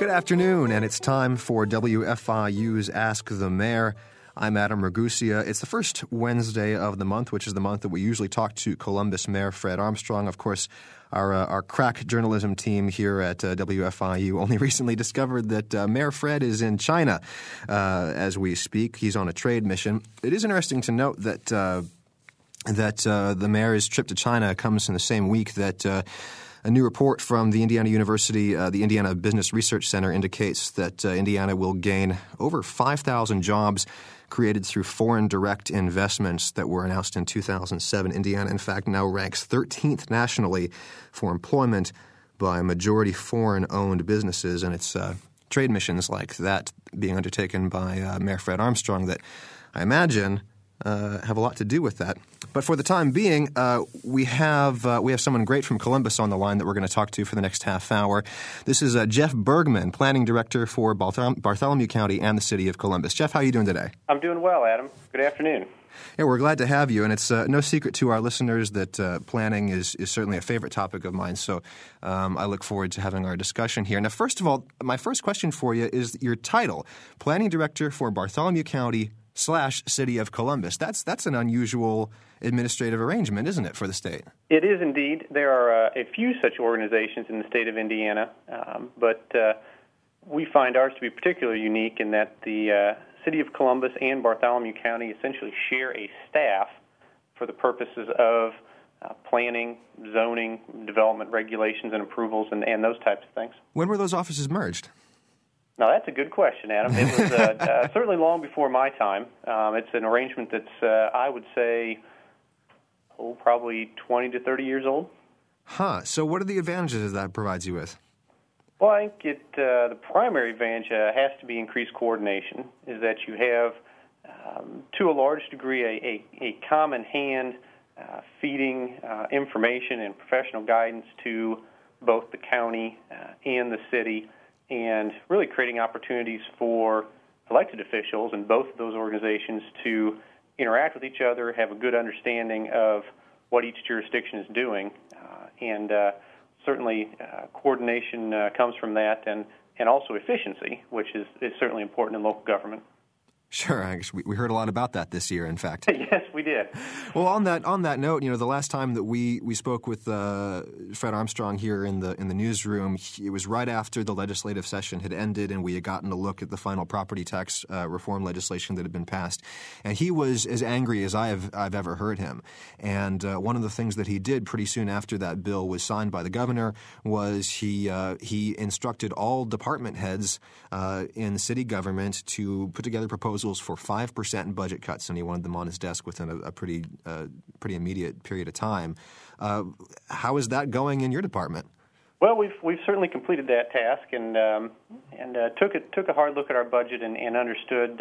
Good afternoon, and it's time for WFIU's Ask the Mayor. I'm Adam Ragusia. It's the first Wednesday of the month, which is the month that we usually talk to Columbus Mayor Fred Armstrong. Of course, our crack journalism team here at WFIU only recently discovered that Mayor Fred is in China as we speak. He's on a trade mission. It is interesting to note that the mayor's trip to China comes in the same week that a new report from the Indiana University, the Indiana Business Research Center, indicates that Indiana will gain over 5,000 jobs created through foreign direct investments that were announced in 2007. Indiana, in fact, now ranks 13th nationally for employment by majority foreign-owned businesses, and it's trade missions like that being undertaken by Mayor Fred Armstrong that I imagine have a lot to do with that. But for the time being, we have someone great from Columbus on the line that we're going to talk to for the next half hour. This is Jeff Bergman, Planning Director for Bartholomew County and the City of Columbus. Jeff, how are you doing today? I'm doing well, Adam. Good afternoon. Yeah, we're glad to have you, and it's no secret to our listeners that planning is certainly a favorite topic of mine, so I look forward to having our discussion here. Now, first of all, my first question for you is your title, Planning Director for Bartholomew County / City of Columbus. That's an unusual administrative arrangement, isn't it, for the state? It is indeed. There are a few such organizations in the state of Indiana, but we find ours to be particularly unique in that the City of Columbus and Bartholomew County essentially share a staff for the purposes of planning, zoning, development regulations and approvals, and those types of things. When were those offices merged? Now, that's a good question, Adam. It was certainly long before my time. It's an arrangement that's, I would say, probably 20 to 30 years old. So what are the advantages that provides you with? Well, I think the primary advantage has to be increased coordination, is that you have, to a large degree, a common hand feeding information and professional guidance to both the county and the city, and really creating opportunities for elected officials in both of those organizations to interact with each other, have a good understanding of what each jurisdiction is doing, and certainly coordination comes from that, and also efficiency, which is certainly important in local government. Sure, I guess we heard a lot about that this year, in fact. Yes, we did. Well, on that note, the last time that we spoke with Fred Armstrong here in the newsroom, it was right after the legislative session had ended, and we had gotten a look at the final property tax reform legislation that had been passed. And he was as angry as I've ever heard him. And one of the things that he did pretty soon after that bill was signed by the governor was he instructed all department heads in city government to put together proposals for 5% in budget cuts, and he wanted them on his desk within a pretty immediate period of time. How is that going in your department? Well, we've certainly completed that task, and took a hard look at our budget and understood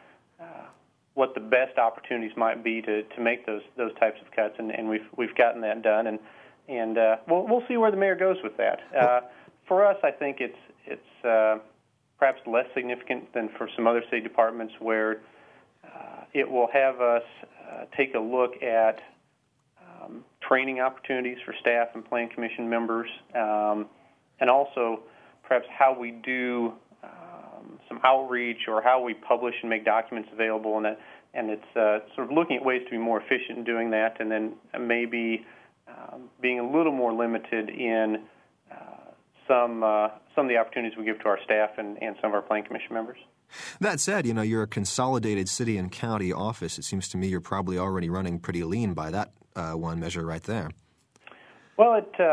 what the best opportunities might be to make those types of cuts, and we've gotten that done, and we'll see where the mayor goes with that. For us, I think it's perhaps less significant than for some other city departments, where it will have us take a look at training opportunities for staff and plan commission members, and also perhaps how we do some outreach or how we publish and make documents available, and it's sort of looking at ways to be more efficient in doing that, and then maybe being a little more limited in some of the opportunities we give to our staff and some of our plan commission members. That said, you're a consolidated city and county office. It seems to me you're probably already running pretty lean by that one measure right there. Well,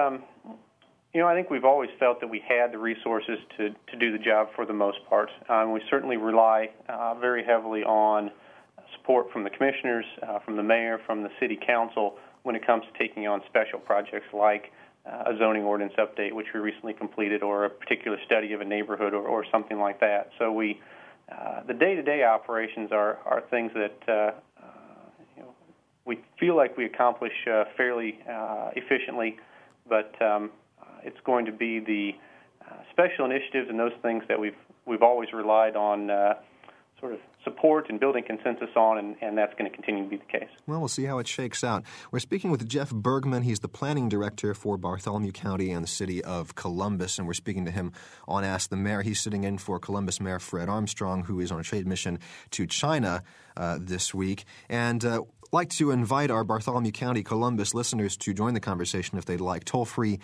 I think we've always felt that we had the resources to do the job for the most part. We certainly rely very heavily on support from the commissioners, from the mayor, from the city council when it comes to taking on special projects like a zoning ordinance update, which we recently completed, or a particular study of a neighborhood, or something like that. So the day-to-day operations are things that we feel like we accomplish fairly efficiently, but it's going to be the special initiatives and those things that we've always relied on sort of support and building consensus on, and that's going to continue to be the case. Well, we'll see how it shakes out. We're speaking with Jeff Bergman. He's the planning director for Bartholomew County and the city of Columbus, and we're speaking to him on Ask the Mayor. He's sitting in for Columbus Mayor Fred Armstrong, who is on a trade mission to China this week. And I'd like to invite our Bartholomew County Columbus listeners to join the conversation if they'd like. Toll-free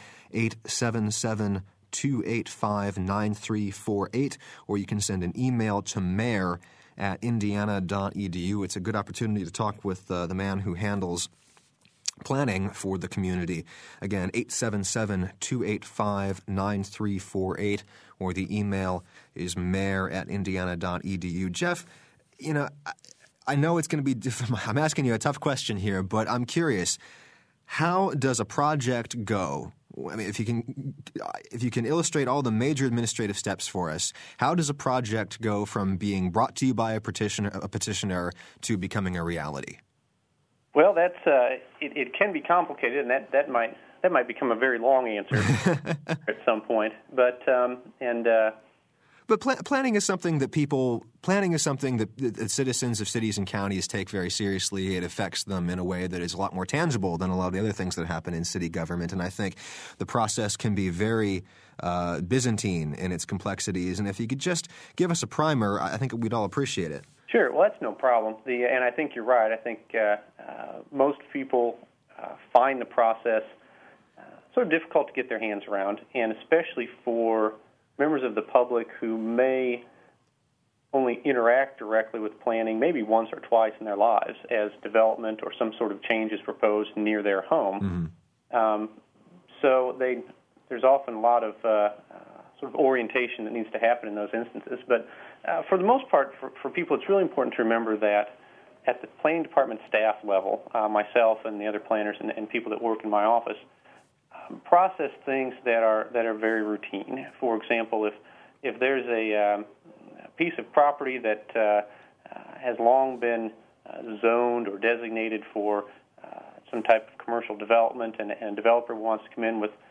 877-285-9348, or you can send an email to mayor@indiana.edu. It's a good opportunity to talk with the man who handles planning for the community. Again, 877-285-9348, or the email is mayor@indiana.edu. Jeff, you know, I know it's going to be – I'm asking you a tough question here, but I'm curious. How does a project go? I mean, if you can illustrate all the major administrative steps for us, how does a project go from being brought to you by a petitioner to becoming a reality? Well, that's it can be complicated, and that might become a very long answer at some point. But planning is something that citizens of cities and counties take very seriously. It affects them in a way that is a lot more tangible than a lot of the other things that happen in city government. And I think the process can be very Byzantine in its complexities. And if you could just give us a primer, I think we'd all appreciate it. Sure. Well, that's no problem. And I think you're right. I think most people find the process sort of difficult to get their hands around, and especially for members of the public who may only interact directly with planning maybe once or twice in their lives as development or some sort of change is proposed near their home. Mm-hmm. So there's often a lot of sort of orientation that needs to happen in those instances. But for the most part, for people, it's really important to remember that at the planning department staff level, myself and the other planners and people that work in my office, process things that are very routine. For example, if there's a piece of property that has long been zoned or designated for some type of commercial development, and a developer wants to come in with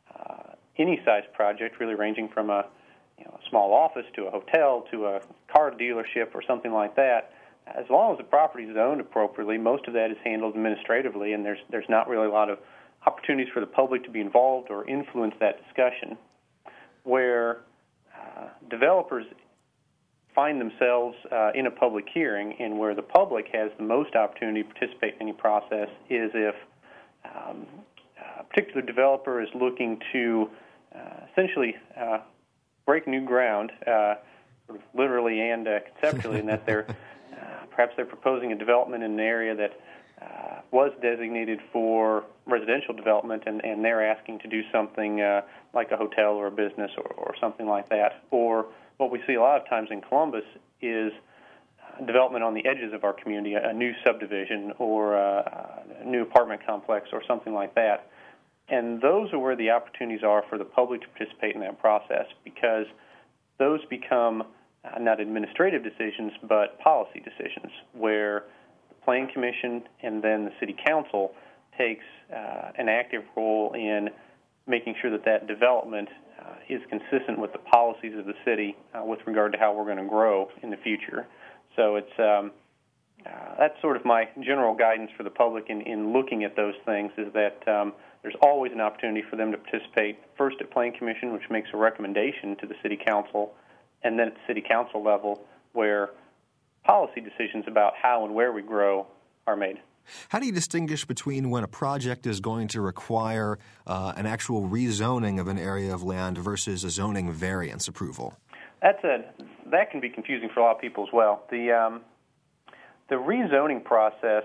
any size project, really ranging from a small office to a hotel to a car dealership or something like that, as long as the property is zoned appropriately, most of that is handled administratively, and there's not really a lot of opportunities for the public to be involved or influence that discussion. Where developers find themselves in a public hearing and where the public has the most opportunity to participate in any process is if a particular developer is looking to essentially break new ground, sort of literally and conceptually, in that perhaps they're proposing a development in an area that was designated for residential development, and they're asking to do something like a hotel or a business or something like that. Or what we see a lot of times in Columbus is development on the edges of our community, a new subdivision or a new apartment complex or something like that. And those are where the opportunities are for the public to participate in that process, because those become not administrative decisions but policy decisions, where Planning Commission and then the City Council takes an active role in making sure that development is consistent with the policies of the city with regard to how we're going to grow in the future. So it's that's sort of my general guidance for the public in looking at those things, is that there's always an opportunity for them to participate first at Planning Commission, which makes a recommendation to the City Council, and then at the City Council level where policy decisions about how and where we grow are made. How do you distinguish between when a project is going to require an actual rezoning of an area of land versus a zoning variance approval? That can be confusing for a lot of people as well. The rezoning process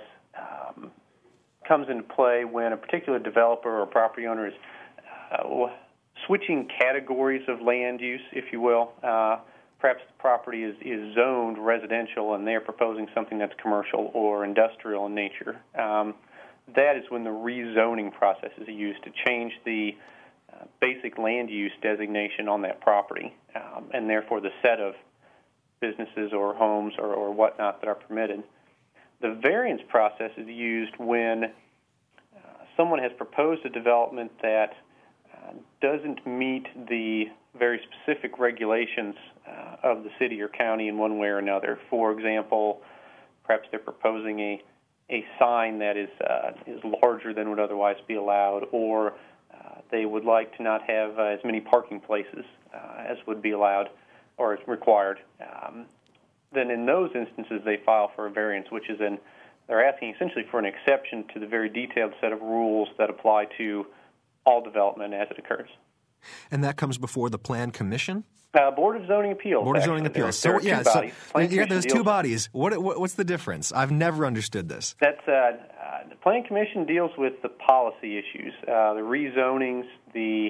comes into play when a particular developer or property owner is switching categories of land use, if you will. Perhaps the property is zoned residential and they're proposing something that's commercial or industrial in nature. That is when the rezoning process is used to change the basic land use designation on that property, and therefore the set of businesses or homes or whatnot that are permitted. The variance process is used when someone has proposed a development that doesn't meet the very specific regulations of the city or county in one way or another. For example, perhaps they're proposing a sign that is larger than would otherwise be allowed, or they would like to not have as many parking places as would be allowed or is required. Then in those instances they file for a variance, which is they're asking essentially for an exception to the very detailed set of rules that apply to all development as it occurs. And that comes before the Plan Commission? Board of Zoning Appeals. Board of Zoning Appeals. There are two bodies. You got those two bodies. What's the difference? I've never understood this. That's the Plan Commission deals with the policy issues, the rezonings, the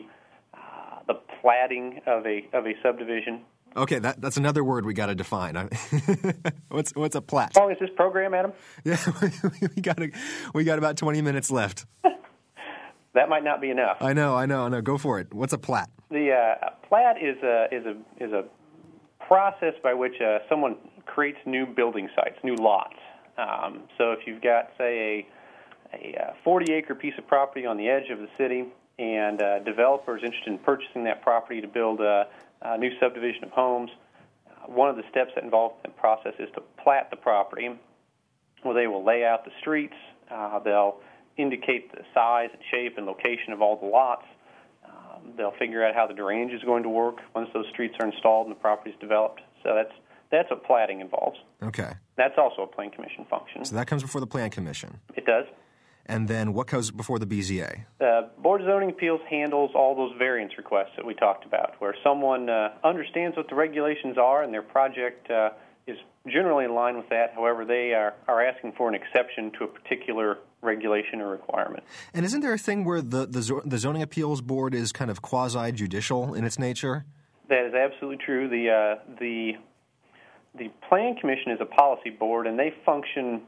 platting of a subdivision. Okay, that's another word we got to define. What's a plat? How long is this program, Adam? Yeah, we got about 20 minutes left. That might not be enough. I know. Go for it. What's a plat? The plat is a process by which someone creates new building sites, new lots. So if you've got, say, a 40-acre piece of property on the edge of the city, and a developer is interested in purchasing that property to build a new subdivision of homes, one of the steps that involve in the process is to plat the property, where they will lay out the streets. They'll indicate the size and shape and location of all the lots. They'll figure out how the drainage is going to work once those streets are installed and the property is developed. So that's what platting involves. Okay. That's also a Plan Commission function. So that comes before the Plan Commission. It does. And then what goes before the BZA? The Board of Zoning Appeals handles all those variance requests that we talked about, where someone understands what the regulations are and their project is generally in line with that. However, they are asking for an exception to a particular regulation or requirement. And isn't there a thing where the Zoning Appeals Board is kind of quasi-judicial in its nature? That is absolutely true. The Plan Commission is a policy board, and they function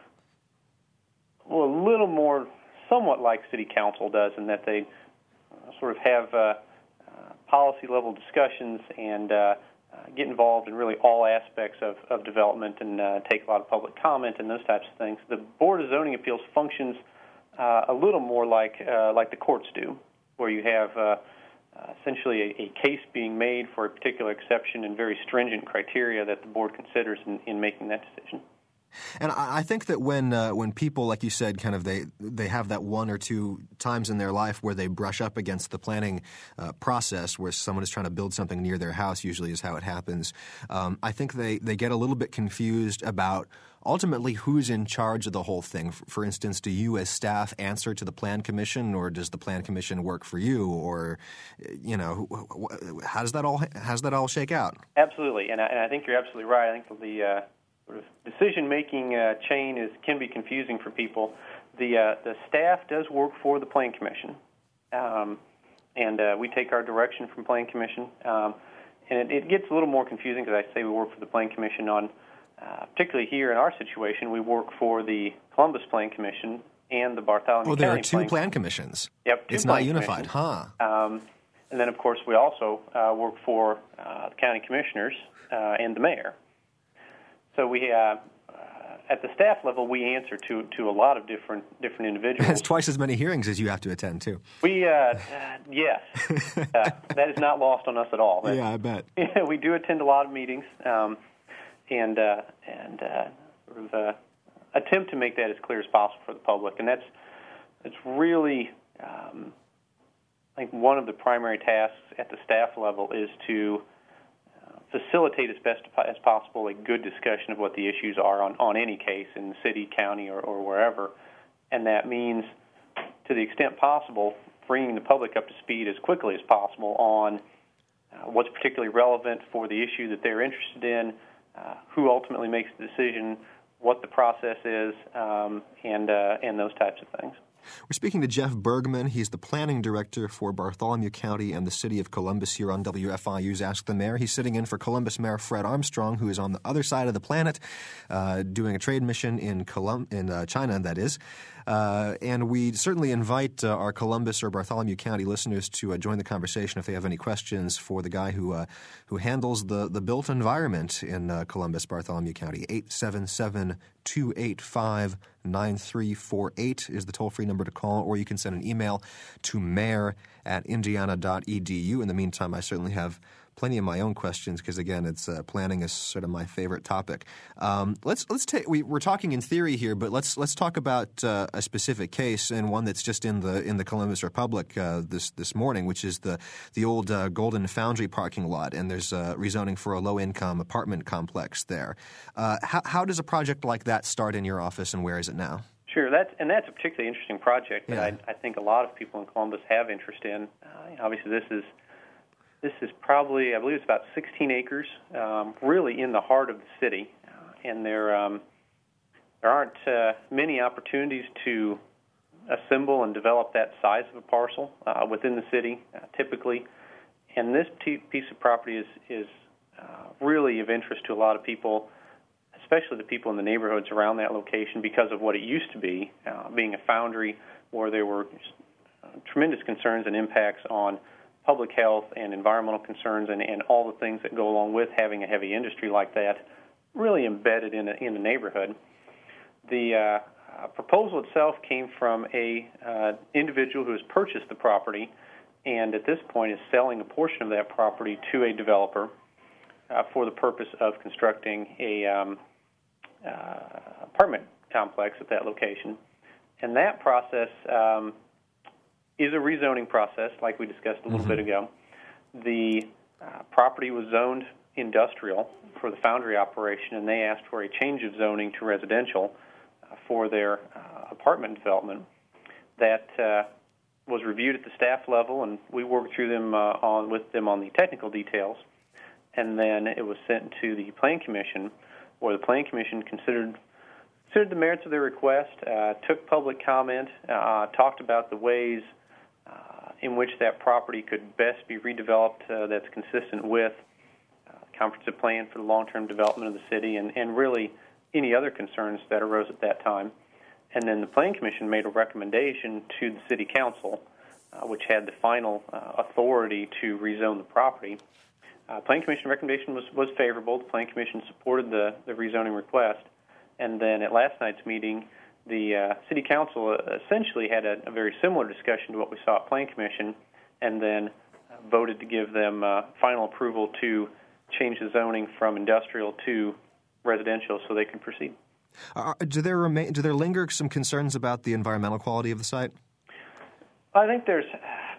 a little more, somewhat like City Council does, in that they sort of have policy-level discussions and get involved in really all aspects of development and take a lot of public comment and those types of things. The Board of Zoning Appeals functions a little more like the courts do, where you have essentially a case being made for a particular exception and very stringent criteria that the board considers in making that decision. And I think that when people, like you said, kind of they have that one or two times in their life where they brush up against the planning process, where someone is trying to build something near their house, usually is how it happens. I think they get a little bit confused about ultimately who's in charge of the whole thing. For instance, do you as staff answer to the Plan Commission, or does the Plan Commission work for you, or how does that all shake out? Absolutely, and I think you're absolutely right. I think the sort of decision-making chain can be confusing for people. The staff does work for the Plan Commission, and we take our direction from Plan Commission. And it gets a little more confusing because I say we work for the Plan Commission on, particularly here in our situation, we work for the Columbus Plan Commission and the Bartholomew County. There are two Plan Commissions. Yep, it's not unified, huh? And then, of course, we also work for the county commissioners and the mayor. So we, at the staff level, we answer to a lot of different individuals. It's twice as many hearings as you have to attend, too. Yes, that is not lost on us at all. Yeah, I bet. We do attend a lot of meetings, and sort of attempt to make that as clear as possible for the public. And that's really, I think, one of the primary tasks at the staff level is to facilitate as best as possible a good discussion of what the issues are on any case in the city, county, or wherever. And that means, to the extent possible, bringing the public up to speed as quickly as possible on what's particularly relevant for the issue that they're interested in, who ultimately makes the decision, what the process is, and those types of things. We're speaking to Jeff Bergman. He's the planning director for Bartholomew County and the city of Columbus here on WFIU's Ask the Mayor. He's sitting in for Columbus Mayor Fred Armstrong, who is on the other side of the planet doing a trade mission in China, that is. And we certainly invite our Columbus or Bartholomew County listeners to join the conversation if they have any questions for the guy who handles the built environment in Columbus, Bartholomew County. 877-285-9348 is the toll-free number to call, or you can send an email to mayor@indiana.edu. In the meantime, I certainly have plenty of my own questions because, again, it's planning is sort of my favorite topic. We're talking in theory here, but let's talk about a specific case, and one that's just in the Columbus Republic this morning, which is the old Golden Foundry parking lot, and there's rezoning for a low-income apartment complex there. How does a project like that start in your office, and where is it now? Sure, that's a particularly interesting project that I think a lot of people in Columbus have interest in. Obviously, this is probably, I believe it's about 16 acres, really in the heart of the city, and there aren't many opportunities to assemble and develop that size of a parcel within the city, typically. And this piece of property is really of interest to a lot of people, especially the people in the neighborhoods around that location, because of what it used to be, being a foundry where there were tremendous concerns and impacts on public health and environmental concerns and all the things that go along with having a heavy industry like that really embedded in the neighborhood. The proposal itself came from a individual who has purchased the property and at this point is selling a portion of that property to a developer for the purpose of constructing a apartment complex at that location. And that process is a rezoning process, like we discussed a little bit ago. The property was zoned industrial for the foundry operation, and they asked for a change of zoning to residential for their apartment development. That was reviewed at the staff level, and we worked through them with them on the technical details. And then it was sent to the Plan Commission, where the Plan Commission considered the merits of their request, took public comment, talked about the ways in which that property could best be redeveloped that's consistent with the comprehensive plan for the long-term development of the city and really any other concerns that arose at that time. And then the Plan Commission made a recommendation to the City Council, which had the final authority to rezone the property. Plan Commission recommendation was favorable. The Plan Commission supported the rezoning request. And then at last night's meeting, the City Council essentially had a very similar discussion to what we saw at Plan Commission, and then voted to give them final approval to change the zoning from industrial to residential so they can proceed. Do there linger some concerns about the environmental quality of the site? I think there's,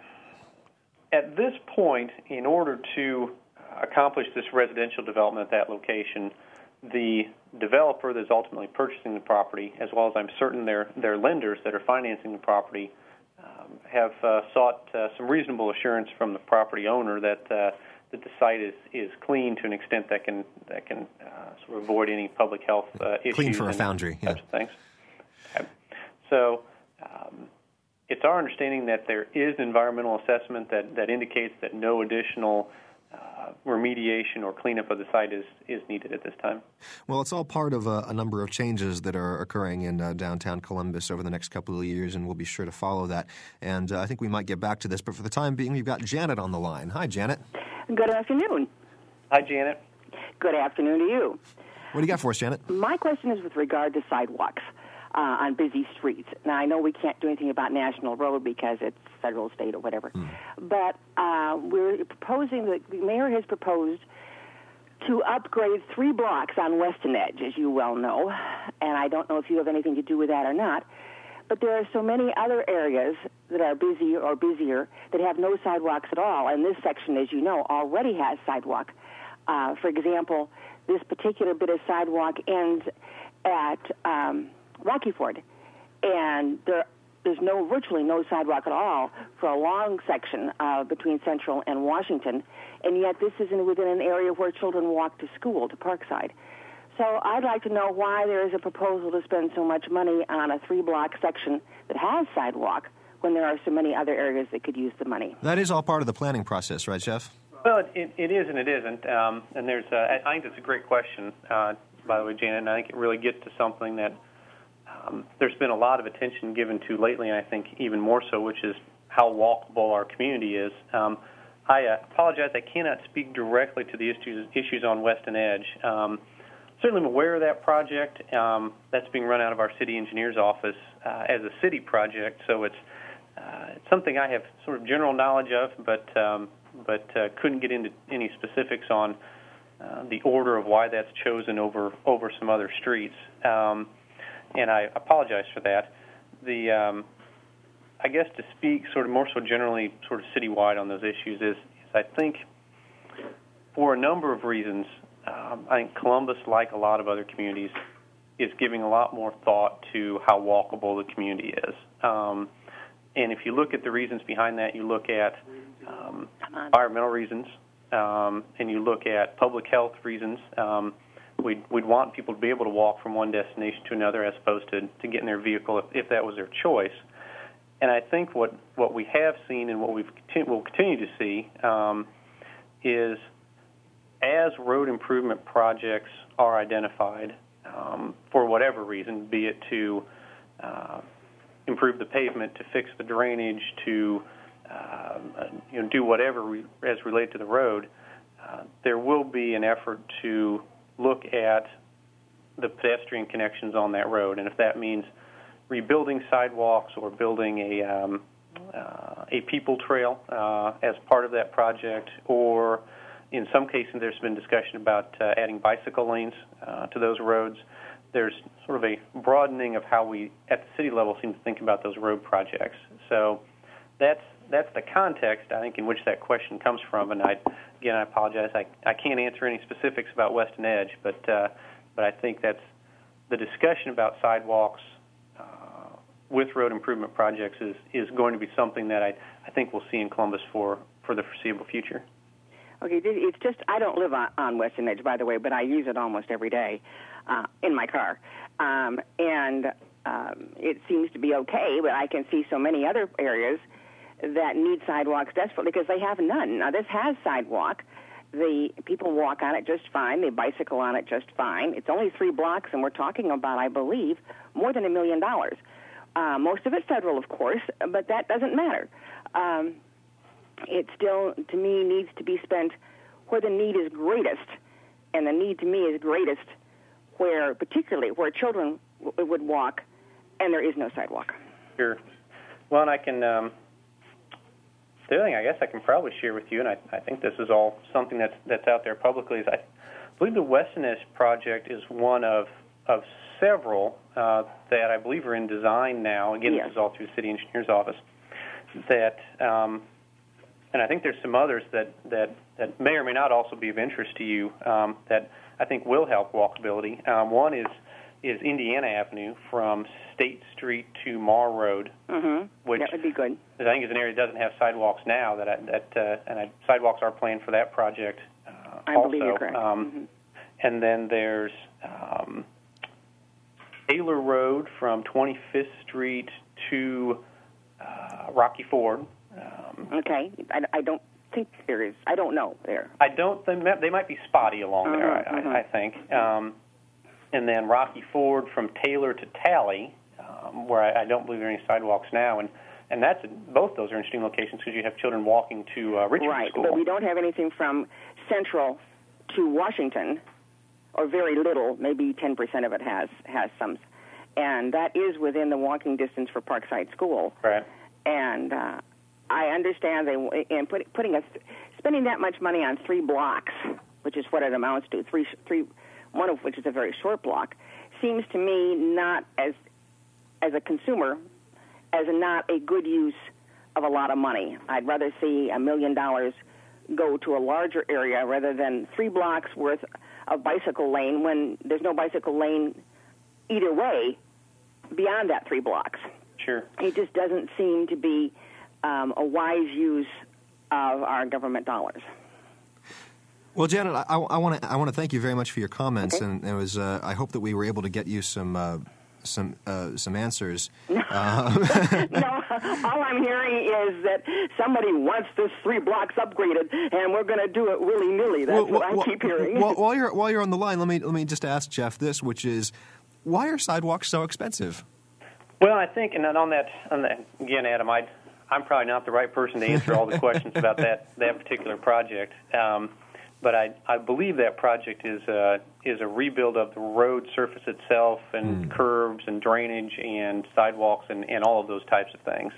at this point, in order to accomplish this residential development at that location, the developer that's ultimately purchasing the property, as well as I'm certain their lenders that are financing the property, have sought some reasonable assurance from the property owner that the site is clean to an extent that can sort of avoid any public health issues. Clean for a foundry, yeah. Such things. Okay. So it's our understanding that there is an environmental assessment that indicates that no additional remediation or cleanup of the site is needed at this time. Well, it's all part of a number of changes that are occurring in downtown Columbus over the next couple of years, and we'll be sure to follow that. And I think we might get back to this, but for the time being, we've got Janet on the line. Hi, Janet. Good afternoon. Hi, Janet. Good afternoon to you. What do you got for us, Janet? My question is with regard to sidewalks on busy streets. Now, I know we can't do anything about National Road because it's federal, state, or whatever. But we're proposing, the mayor has proposed to upgrade 3 blocks on Weston Edge, as you well know. And I don't know if you have anything to do with that or not. But there are so many other areas that are busy or busier that have no sidewalks at all. And this section, as you know, already has sidewalk. For example, this particular bit of sidewalk ends at Rocky Ford, and there's virtually no sidewalk at all for a long section between Central and Washington, and yet this is within an area where children walk to school, to Parkside. So I'd like to know why there is a proposal to spend so much money on a 3-block section that has sidewalk when there are so many other areas that could use the money. That is all part of the planning process, right, Jeff? Well, it is and it isn't. And I think that's a great question, by the way, Janet, and I think it really gets to something that there's been a lot of attention given to lately, and I think even more so, which is how walkable our community is. I apologize, I cannot speak directly to the issues on Weston Edge. Certainly I'm aware of that project. That's being run out of our city engineer's office as a city project, so it's something I have sort of general knowledge of, but couldn't get into any specifics on the order of why that's chosen over some other streets. And I apologize for that. I guess to speak sort of more so generally sort of citywide on those issues is I think for a number of reasons, I think Columbus, like a lot of other communities, is giving a lot more thought to how walkable the community is. And if you look at the reasons behind that, you look at environmental reasons, and you look at public health reasons. We'd want people to be able to walk from one destination to another as opposed to get in their vehicle if that was their choice. And I think what we have seen and what we'll continue to see is as road improvement projects are identified for whatever reason, be it to improve the pavement, to fix the drainage, to do whatever as related to the road, there will be an effort to look at the pedestrian connections on that road, and if that means rebuilding sidewalks or building a people trail as part of that project, or in some cases there's been discussion about adding bicycle lanes to those roads. There's sort of a broadening of how we at the city level seem to think about those road projects. So that's the context, I think, in which that question comes from. And I apologize, I can't answer any specifics about Weston Edge, but I think that's the discussion about sidewalks with road improvement projects is going to be something that I think we'll see in Columbus for the foreseeable future. Okay, it's just, I don't live on Weston Edge, by the way, but I use it almost every day in my car. And it seems to be okay, but I can see so many other areas that need sidewalks desperately because they have none. Now, this has sidewalk. The people walk on it just fine. They bicycle on it just fine. It's only 3 blocks, and we're talking about, I believe, more than $1 million. Most of it federal, of course, but that doesn't matter. It still, to me, needs to be spent where the need is greatest, and the need to me is greatest particularly where children would walk, and there is no sidewalk. Sure. Well, and I can, the other thing I guess I can probably share with you, and I think this is all something that's out there publicly, is I believe the Weston Edge project is one of several that I believe are in design now. Again, yes. This is all through the city engineer's office. That, and I think there's some others that may or may not also be of interest to you that I think will help walkability. One is Indiana Avenue from State Street to Marr Road, which that would be good. I think is an area that doesn't have sidewalks now. Sidewalks are planned for that project. I believe you're correct. And then there's Taylor Road from 25th Street to Rocky Ford. Okay, I don't think there is. I don't know there. I don't think they might be spotty along there. I think. And then Rocky Ford from Taylor to Talley, where I don't believe there are any sidewalks now, and that's both those are interesting locations because you have children walking to Richmond right, School. But we don't have anything from Central to Washington, or very little. Maybe 10% of it has some, and that is within the walking distance for Parkside School. Right. And I understand spending that much money on 3 blocks, which is what it amounts to, one of which is a very short block, seems to me not as a consumer as not a good use of a lot of money. I'd rather see $1 million go to a larger area rather than 3 blocks worth of bicycle lane when there's no bicycle lane either way beyond that 3 blocks. Sure. It just doesn't seem to be a wise use of our government dollars. Well, Janet, I want to thank you very much for your comments, okay. And it was I hope that we were able to get you some answers. No, all I'm hearing is that somebody wants this 3 blocks upgraded, and we're going to do it willy-nilly. That's what I keep hearing. While you're on the line, let me just ask Jeff this, which is, why are sidewalks so expensive? Well, I think, and on that again, Adam, I'm probably not the right person to answer all the questions about that particular project. But I believe that project is a rebuild of the road surface itself and curbs and drainage and sidewalks and all of those types of things.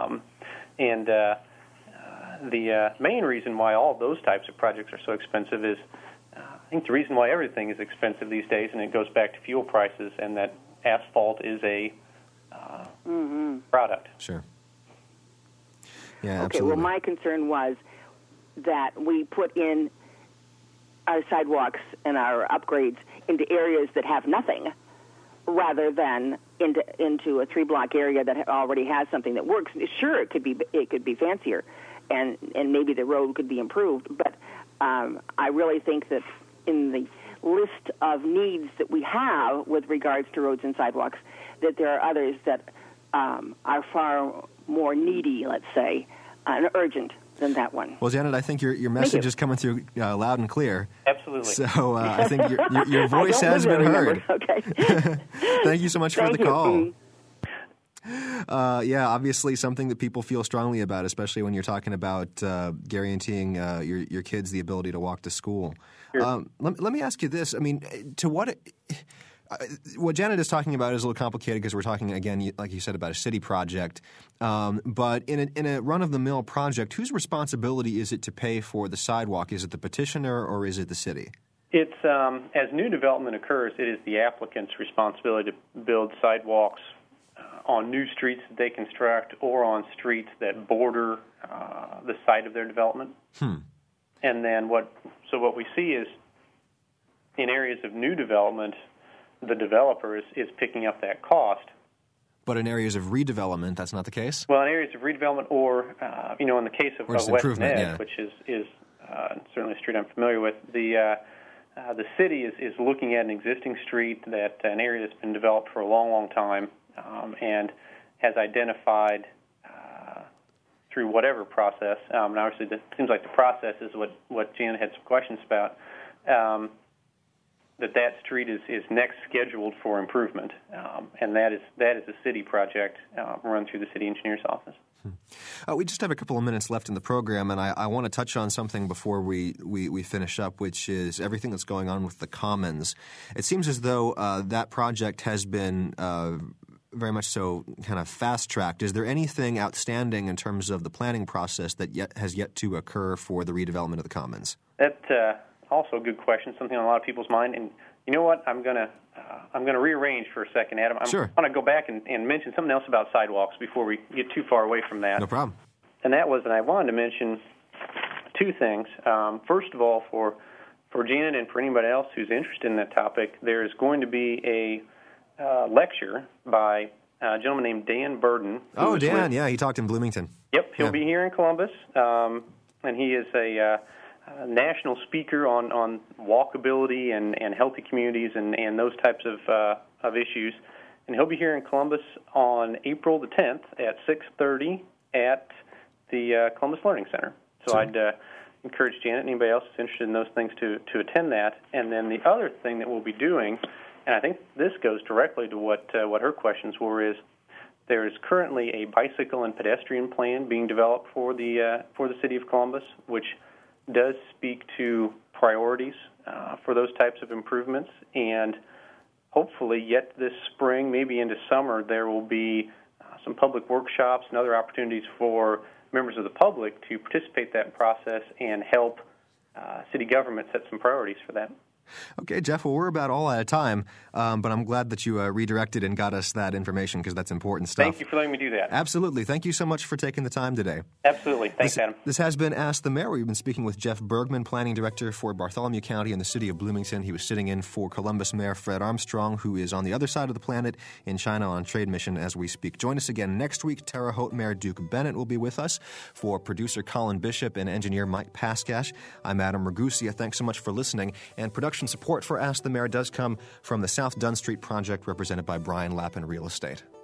The main reason why all of those types of projects are so expensive is, I think the reason why everything is expensive these days, and it goes back to fuel prices, and that asphalt is a product. Sure. Yeah, okay, absolutely. well, my concern was that we put in our sidewalks and our upgrades into areas that have nothing, rather than into a 3-block area that already has something that works. Sure, it could be fancier, and maybe the road could be improved. But I really think that in the list of needs that we have with regards to roads and sidewalks, that there are others that are far more needy, let's say, and urgent than that one. Well, Janet, I think your message is coming through loud and clear. Absolutely. So I think your voice has been heard. Okay. Thank you so much for the you. call. Yeah, obviously something that people feel strongly about, especially when you're talking about guaranteeing your kids the ability to walk to school. Sure. Let me ask you this. I mean, to what Janet is talking about is a little complicated because we're talking, again, like you said, about a city project. But in a run-of-the-mill project, whose responsibility is it to pay for the sidewalk? Is it the petitioner or is it the city? It's as new development occurs, it is the applicant's responsibility to build sidewalks on new streets that they construct or on streets that border the site of their development. And then what we see is in areas of new development, the developer is picking up that cost. But in areas of redevelopment, that's not the case? Well, in areas of redevelopment or, in the case of West Ned, which is certainly a street I'm familiar with, the city is looking at an existing street, an area that's been developed for a long, long time, and has identified through whatever process, and obviously it seems like the process is what Janet had some questions about, that street is next scheduled for improvement, and that is a city project run through the city engineer's office. We just have a couple of minutes left in the program, and I want to touch on something before we finish up, which is everything that's going on with the Commons. It seems as though that project has been very much so kind of fast-tracked. Is there anything outstanding in terms of the planning process that has yet to occur for the redevelopment of the Commons? That's also a good question, something on a lot of people's mind. And you know what? I'm gonna rearrange for a second, Adam. Sure. I want to go back and mention something else about sidewalks before we get too far away from that. No problem. And that was, and I wanted to mention two things. First of all, for Janet and for anybody else who's interested in that topic, there is going to be a lecture by a gentleman named Dan Burden. Oh, Dan, yeah, he talked in Bloomington. Yep, he'll be here in Columbus, and he is a national speaker on walkability and healthy communities and those types of issues. And he'll be here in Columbus on April the 10th at 6:30 at the Columbus Learning Center. So I'd encourage Janet and anybody else who's interested in those things to attend that. And then the other thing that we'll be doing, and I think this goes directly to what her questions were, is there is currently a bicycle and pedestrian plan being developed for the city of Columbus, which does speak to priorities for those types of improvements. And hopefully yet this spring, maybe into summer, there will be some public workshops and other opportunities for members of the public to participate in that process and help city government set some priorities for that. Okay, Jeff, well, we're about all out of time, but I'm glad that you redirected and got us that information because that's important stuff. Thank you for letting me do that. Absolutely. Thank you so much for taking the time today. Absolutely. Thanks, Adam. This has been Ask the Mayor. We've been speaking with Jeff Bergman, Planning Director for Bartholomew County and the City of Bloomington. He was sitting in for Columbus Mayor Fred Armstrong, who is on the other side of the planet in China on trade mission as we speak. Join us again next week. Terre Haute Mayor Duke Bennett will be with us. For producer Colin Bishop and engineer Mike Paskash, I'm Adam Ragusia. Thanks so much for listening. And production support for Ask the Mayor does come from the South Dunn Street Project, represented by Brian Lappin Real Estate.